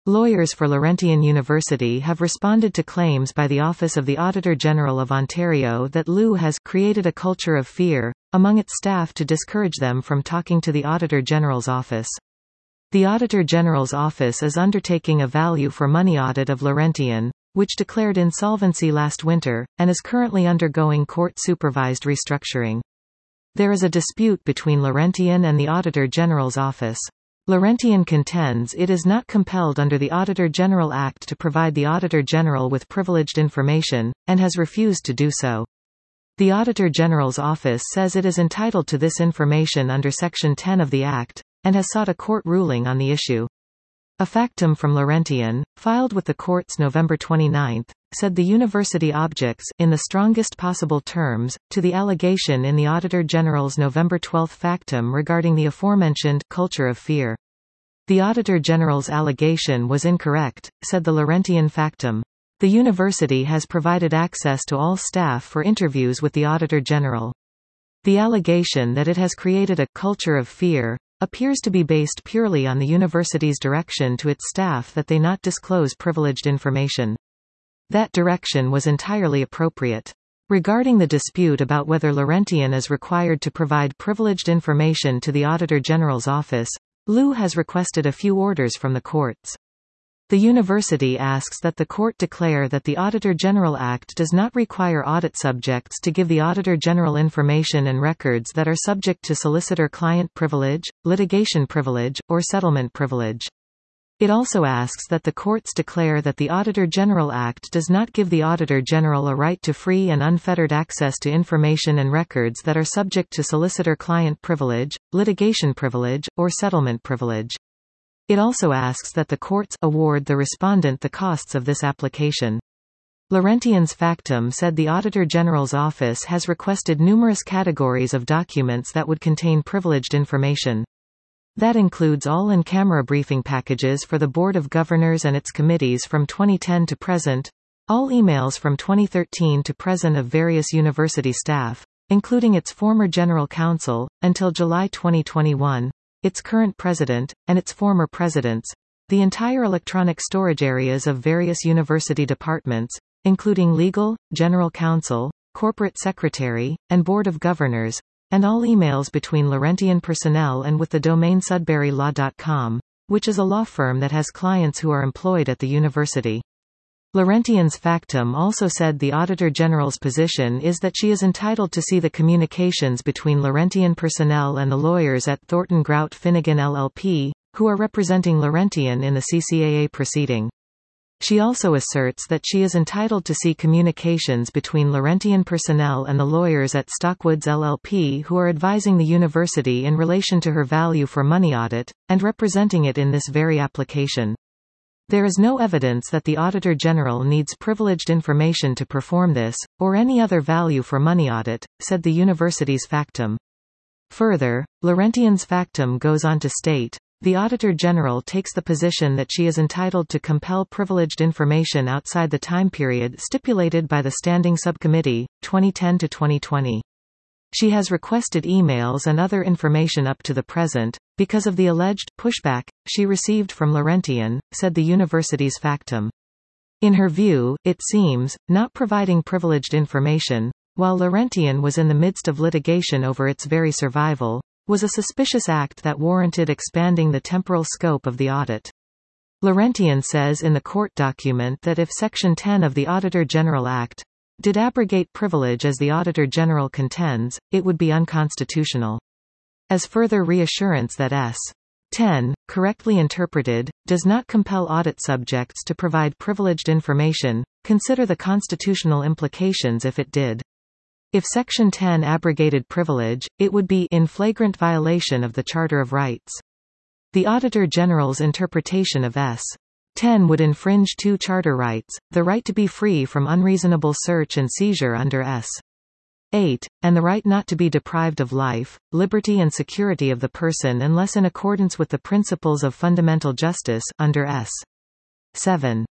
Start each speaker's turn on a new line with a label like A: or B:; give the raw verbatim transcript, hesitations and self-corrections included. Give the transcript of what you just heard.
A: Lawyers for Laurentian University have responded to claims by the Office of the Auditor General of Ontario that L U has created a culture of fear among its staff to discourage them from talking to the Auditor General's office. The Auditor General's office is undertaking a value-for-money audit of Laurentian, which declared insolvency last winter, and is currently undergoing court-supervised restructuring. There is a dispute between Laurentian and the Auditor General's office. Laurentian contends it is not compelled under the Auditor General Act to provide the Auditor General with privileged information, and has refused to do so. The Auditor General's office says it is entitled to this information under Section ten of the Act, and has sought a court ruling on the issue. A factum from Laurentian, filed with the courts November twenty-ninth, said the university objects, in the strongest possible terms, to the allegation in the Auditor General's November twelfth factum regarding the aforementioned culture of fear. The Auditor General's allegation was incorrect, said the Laurentian factum. The university has provided access to all staff for interviews with the Auditor General. The allegation that it has created a culture of fear appears to be based purely on the university's direction to its staff that they not disclose privileged information. That direction was entirely appropriate. Regarding the dispute about whether Laurentian is required to provide privileged information to the Auditor General's office, L U has requested a few orders from the courts. The university asks that the court declare that the Auditor General Act does not require audit subjects to give the Auditor General information and records that are subject to solicitor-client privilege, litigation privilege, or settlement privilege. It also asks that the courts declare that the Auditor General Act does not give the Auditor General a right to free and unfettered access to information and records that are subject to solicitor-client privilege, litigation privilege, or settlement privilege. It also asks that the courts award the respondent the costs of this application. Laurentian's factum said the Auditor General's office has requested numerous categories of documents that would contain privileged information. That includes all in-camera briefing packages for the Board of Governors and its committees from twenty ten to present, all emails from twenty thirteen to present of various university staff, including its former General Counsel, until July twenty twenty-one, its current president, and its former presidents, the entire electronic storage areas of various university departments, including Legal, General Counsel, Corporate Secretary, and Board of Governors, and all emails between Laurentian personnel and with the domain sudbury law dot com, which is a law firm that has clients who are employed at the university. Laurentian's factum also said the Auditor General's position is that she is entitled to see the communications between Laurentian personnel and the lawyers at Thornton Grout Finnegan L L P, who are representing Laurentian in the C C A A proceeding. She also asserts that she is entitled to see communications between Laurentian personnel and the lawyers at Stockwoods L L P who are advising the university in relation to her value for money audit, and representing it in this very application. There is no evidence that the Auditor General needs privileged information to perform this, or any other value for money audit, said the university's factum. Further, Laurentian's factum goes on to state, the Auditor General takes the position that she is entitled to compel privileged information outside the time period stipulated by the Standing Subcommittee, twenty ten to twenty twenty. She has requested emails and other information up to the present, because of the alleged pushback she received from Laurentian, said the university's factum. In her view, it seems, not providing privileged information, while Laurentian was in the midst of litigation over its very survival, was a suspicious act that warranted expanding the temporal scope of the audit. Laurentian says in the court document that if Section ten of the Auditor General Act did abrogate privilege as the Auditor General contends, it would be unconstitutional. As further reassurance that S. ten, correctly interpreted, does not compel audit subjects to provide privileged information, consider the constitutional implications if it did. If Section ten abrogated privilege, it would be in flagrant violation of the Charter of Rights. The Auditor General's interpretation of S. ten would infringe two charter rights, the right to be free from unreasonable search and seizure under S. eight, and the right not to be deprived of life, liberty and security of the person unless in accordance with the principles of fundamental justice under S. seven.